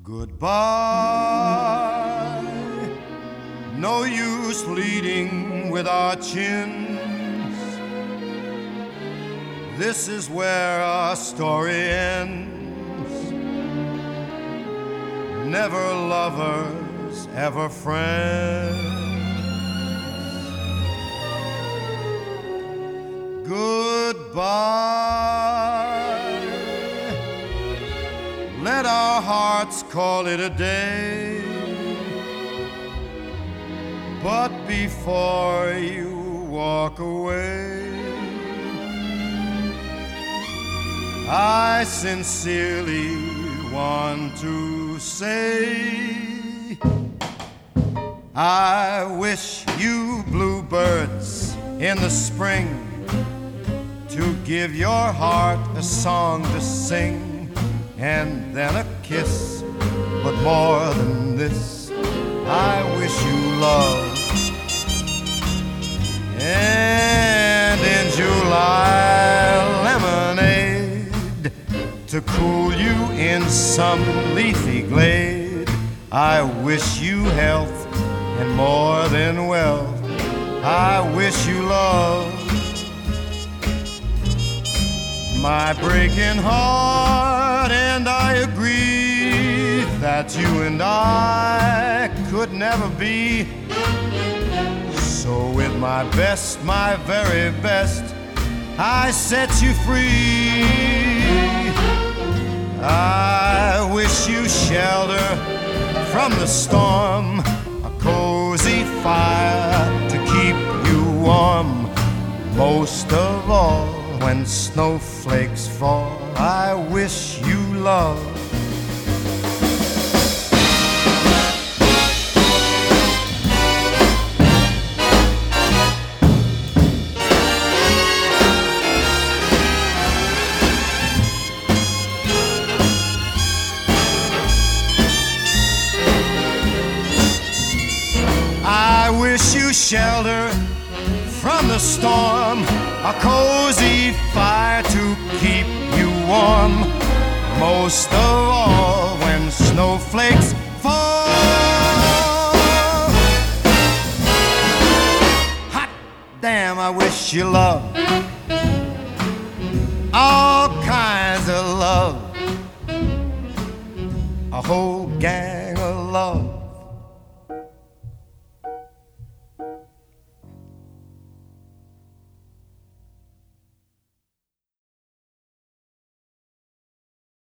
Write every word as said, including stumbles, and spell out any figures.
Goodbye, no use pleading with our chins. This is where our story ends. Never lovers, ever friends. Goodbye, let our hearts call it a day. But before you walk away, I sincerely want to say, I wish you bluebirds in the spring to give your heart a song to sing, and then a kiss. But more than this, I wish you love. And in July, lemonade to cool you in some leafy glade. I wish you health and more than wealth. I wish you love. My breaking heart, and I agree that you and I could never be. So with my best, my very best, I set you free. I wish you shelter from the storm, a cozy fire to keep you warm. Most of all, when snowflakes fall, I wish you love. I wish you shelter from the storm, a cozy fire to keep you warm. Most of all, when snowflakes fall. Hot damn, I wish you love. All kinds of love. A whole gang of love.